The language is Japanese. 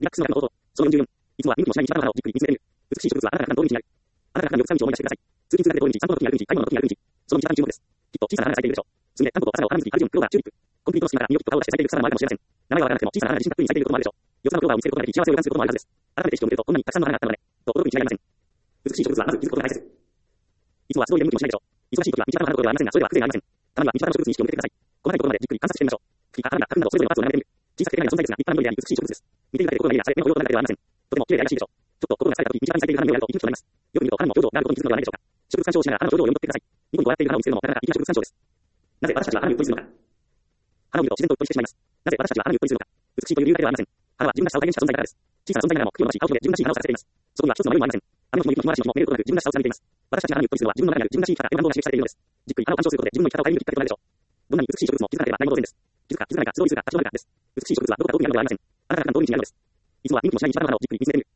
リラックスの中の応答。小44。いつもは見向きもしない道端の花をじっくり見つめてみる。美しい植物はあなたが普段通り道になる。あなたが普段緑茶道を思い出してください。通勤通学で通り道、散歩の時にある道、買い物の時にある道。その道端に注目です。きっと小さな花が咲いているでしょう。すみれ、タンポポ、朝を花水に春順、クローバー、チューリップ。コンクリートの隙間から身をきっと顔を出して咲いている草花もあるかもしれません。名前はわからなくても小さな花が自信たっぷりに咲いていることもあるでしょう。四つ葉のクローバーを見つけることができ幸せを感じることもあるはずです。改めて意識を向けるとこんなにたくさんの花があったのね。と驚くに違いありません。美しい植物はまず気づくことが大切。いつもは集いで見向きもしないでしょう。忙しい時は道端の花どころではありませんが、それでは風情がありません。たまには道端の植物に意識を向けてください。細かいところまでじっくり観察してみましょう。茎か花が花粉などそれぞれのパーツを眺めてみる。小さくて手が存在ですが、立派な緑であり美しい植物です。見ているだけで心が揺れやされ、目の色となるだけではありません。とても綺麗で愛らしいでしょう。ちょっと心が疲れた時、道端に咲いている花の匂いがあると息吹となります。よく見ると花にも表情があることに気づくのではないでしょうか。植物鑑賞をしながら花の表情を読み取ってください。ニコニコ笑っている花を見つけるのもなかなか粋な植物鑑賞です。なぜ私たちは花にうっとりするのか。花を見ると自然とうっとりしてしまいます。なぜ私たちは花にうっとりするのか。美しいという理由だけではありません。花は自分らしさを体現した存在だからです。小さな存在ながらも空気を伸ばし、青空で自分らしい花を咲かせています。そこには一つの迷いもありません。雨の日も雪の日も嵐の日もめることなく自分らしさを貫いています。私たちが花にうっとりするのは自分の中にある自分らしい生き方、エマンドが刺激されているのです。じっくり花を鑑賞することで自分の生き方を顧みるきっかけとなるでしょう。どんなに美しい植物も気づかなければ何も当然です。気づくか気づかないか、集いするか立ち止まるかです。美しい植物はどこかどう見られるのではありません。あなたが普段通り道にあるのです。いつもは見向きもしない道端の花をじっくり見つめてみる。